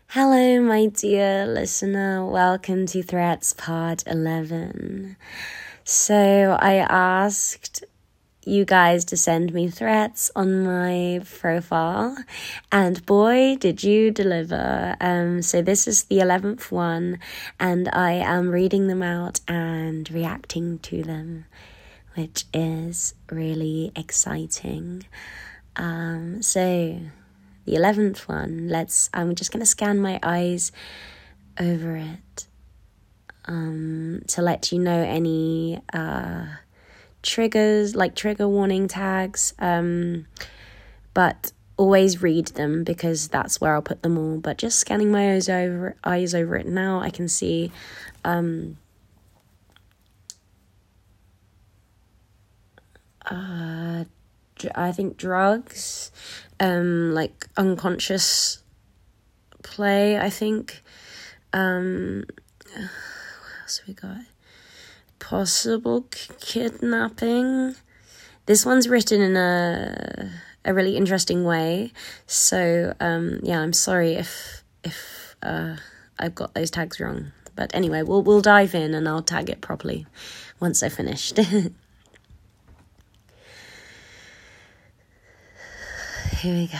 Hello, my dear listener. Welcome to Threats Part 11. So I asked you guys to send me threats on my profile, and boy, did you deliver. So this is the 11th one, and I am reading them out and reacting to them, which is really exciting. So the 11th one, I'm just going to scan my eyes over it to let you know any triggers, like trigger warning tags, but always read them because that's where I'll put them all. But just scanning my eyes over it now, I can see I think drugs, like unconscious play, I think. What else we got? Possible kidnapping. This one's written in a really interesting way. So, I'm sorry if I've got those tags wrong. But anyway, we'll dive in and I'll tag it properly once I've finished. Here we go.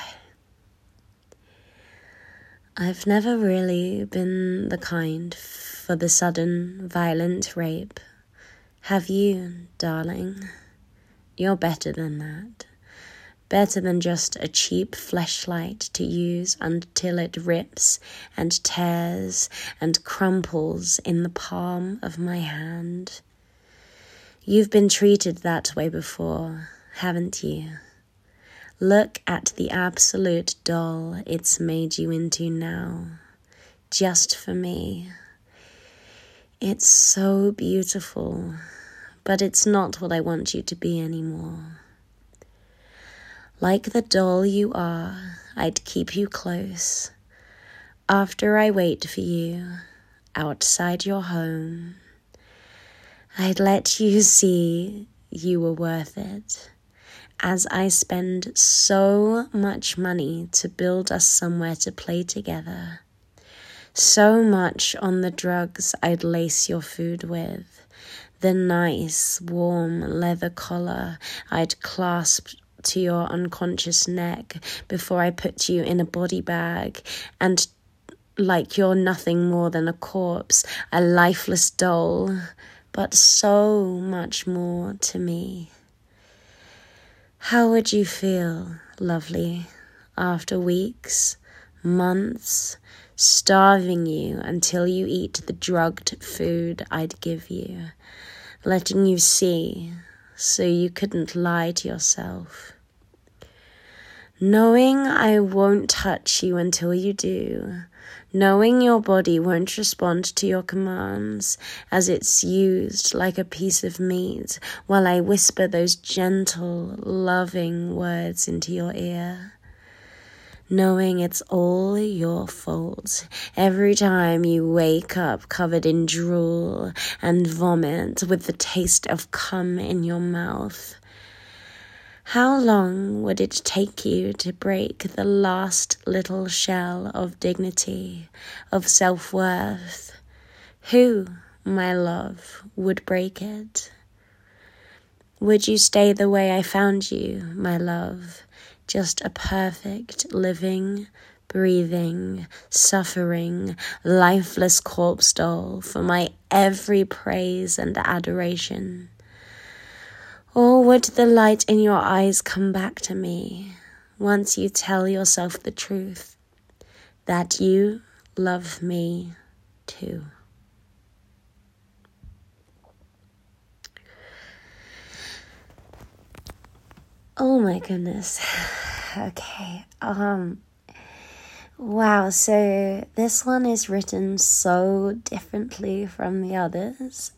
I've never really been the kind for the sudden, violent rape. Have you, darling? You're better than that. Better than just a cheap fleshlight to use until it rips and tears and crumples in the palm of my hand. You've been treated that way before, haven't you? Look at the absolute doll it's made you into now, just for me. It's so beautiful, but it's not what I want you to be anymore. Like the doll you are, I'd keep you close. After I wait for you, outside your home, I'd let you see you were worth it. As I spend so much money to build us somewhere to play together. So much on the drugs I'd lace your food with. The nice, warm leather collar I'd clasp to your unconscious neck before I put you in a body bag. And like you're nothing more than a corpse, a lifeless doll, but so much more to me. How would you feel, lovely, after weeks, months, starving you until you eat the drugged food I'd give you, letting you see so you couldn't lie to yourself? Knowing I won't touch you until you do, knowing your body won't respond to your commands as it's used like a piece of meat while I whisper those gentle, loving words into your ear. Knowing it's all your fault every time you wake up covered in drool and vomit with the taste of cum in your mouth. How long would it take you to break the last little shell of dignity, of self-worth? Who, my love, would break it? Would you stay the way I found you, my love, just a perfect, living, breathing, suffering, lifeless corpse doll for my every praise and adoration? Or would the light in your eyes come back to me once you tell yourself the truth, that you love me too? Oh my goodness. Okay. Wow, so this one is written so differently from the others.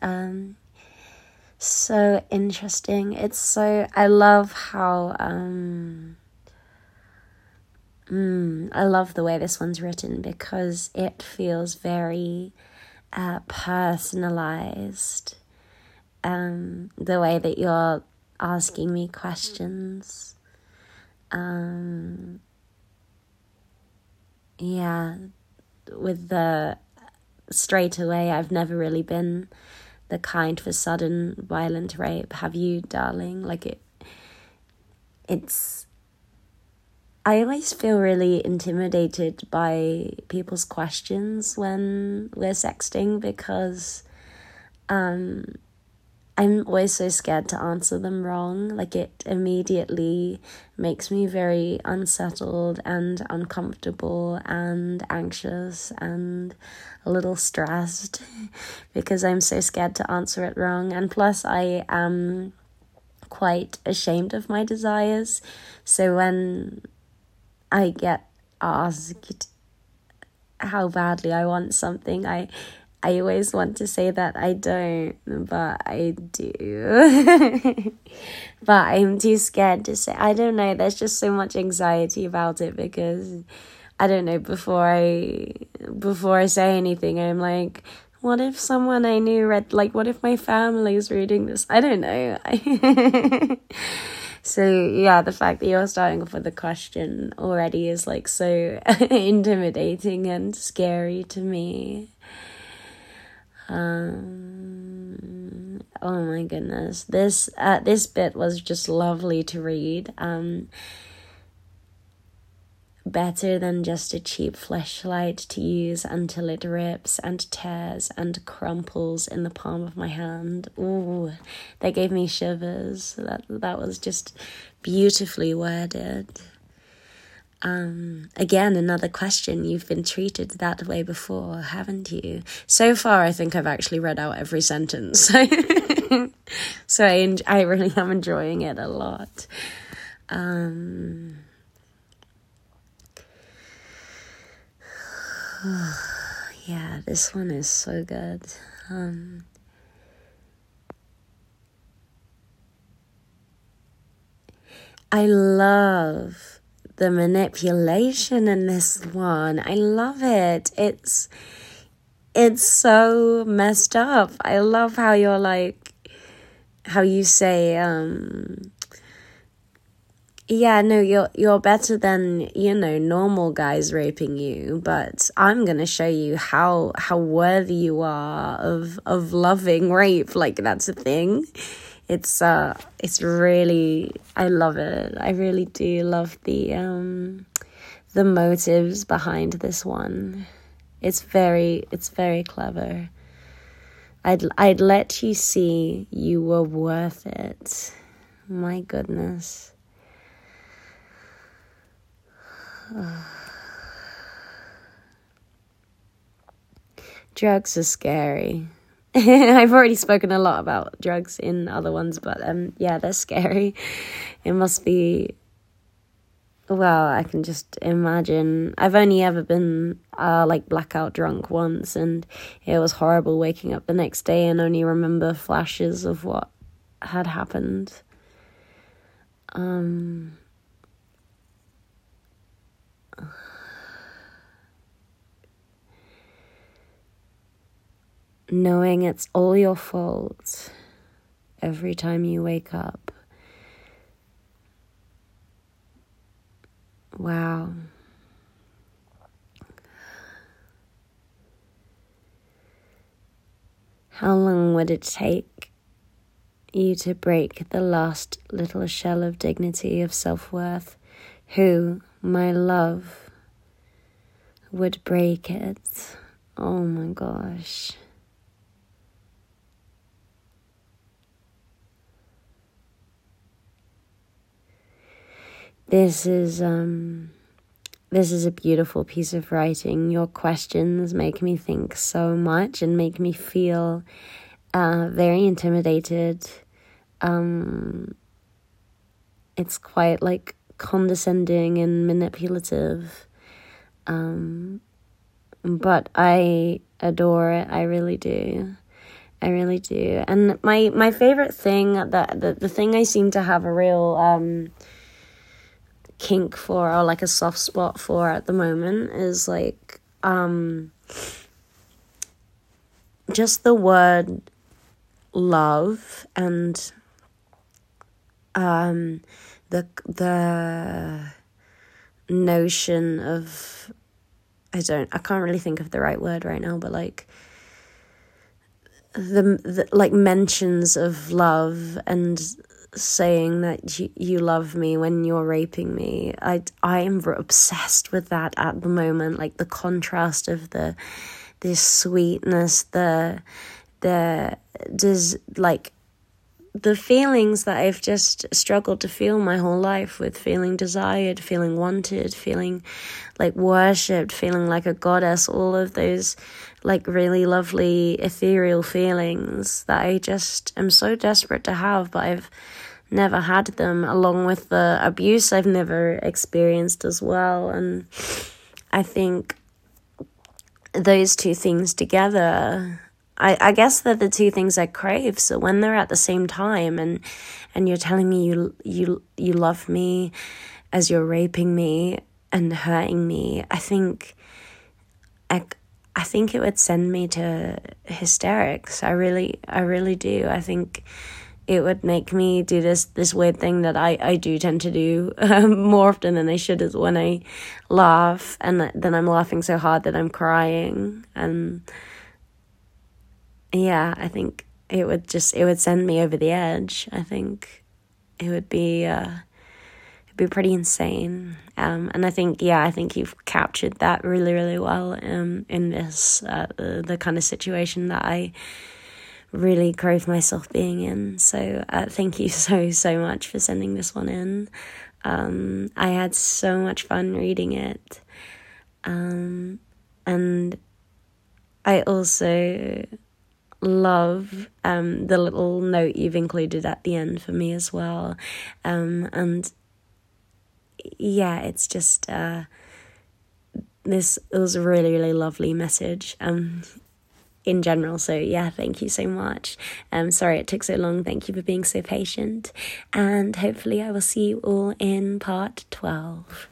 So interesting. I love how, I love the way this one's written because it feels very personalized. The way that you're asking me questions. with the straight away, I've never really been the kind for sudden violent rape. Have you, darling? Like it's I always feel really intimidated by people's questions when we're sexting, because I'm always so scared to answer them wrong. Like, it immediately makes me very unsettled and uncomfortable and anxious and a little stressed because I'm so scared to answer it wrong. And plus, I am quite ashamed of my desires. So when I get asked how badly I want something, I always want to say that I don't, but I do. But I'm too scared to say. I don't know, there's just so much anxiety about it because, I don't know, before I say anything, I'm like, what if someone I knew read, like, what if my family's reading this? I don't know. So, yeah, the fact that you're starting off with a question already is, like, so intimidating and scary to me. Oh my goodness. This bit was just lovely to read. Better than just a cheap fleshlight to use until it rips and tears and crumples in the palm of my hand. Ooh, that gave me shivers. That was just beautifully worded. Again, another question. You've been treated that way before, haven't you? So far, I think I've actually read out every sentence. So I really am enjoying it a lot. Yeah, this one is so good. I love the manipulation in this one. I love it. It's so messed up. I love how you're like, how you say, yeah, no, you're better than, normal guys raping you, but I'm gonna show you how worthy you are of loving rape. Like, that's a thing. It's really, I love it. I really do love the motives behind this one. It's very clever. I'd let you see you were worth it. My goodness. Drugs are scary. I've already spoken a lot about drugs in other ones, but yeah, they're scary. It must be, well, I can just imagine. I've only ever been like blackout drunk once, and it was horrible waking up the next day and only remember flashes of what had happened. Knowing it's all your fault every time you wake up. Wow. How long would it take you to break the last little shell of dignity, of self-worth? Who, my love, would break it? Oh my gosh. This is a beautiful piece of writing. Your questions make me think so much and make me feel very intimidated. It's quite like condescending and manipulative. But I adore it. I really do. I really do. And my favorite thing, the thing I seem to have a real kink for, or like a soft spot for at the moment, is like just the word love and the notion of I can't really think of the right word right now, but like the like mentions of love and saying that you love me when you're raping me. I am obsessed with that at the moment, like the contrast of this sweetness, the like the feelings that I've just struggled to feel my whole life with, feeling desired, feeling wanted, feeling like worshipped, feeling like a goddess, all of those like really lovely ethereal feelings that I just am so desperate to have, but I've never had them, along with the abuse I've never experienced as well. And I think those two things together, I guess they're the two things I crave. So when they're at the same time and you're telling me you love me as you're raping me and hurting me, I think it would send me to hysterics. I really do. I think it would make me do this weird thing that I do tend to do more often than I should, is when I laugh and then I'm laughing so hard that I'm crying. And yeah, I think it would send me over the edge. I think it would be pretty insane. And I think you've captured that really, really well in this the kind of situation that I really crave myself being in. So thank you so much for sending this one in. I had so much fun reading it. And I also love the little note you've included at the end for me as well. And yeah, it's just it was a really, really lovely message in general. So yeah, thank you so much. Sorry it took so long. Thank you for being so patient, and hopefully I will see you all in part 12.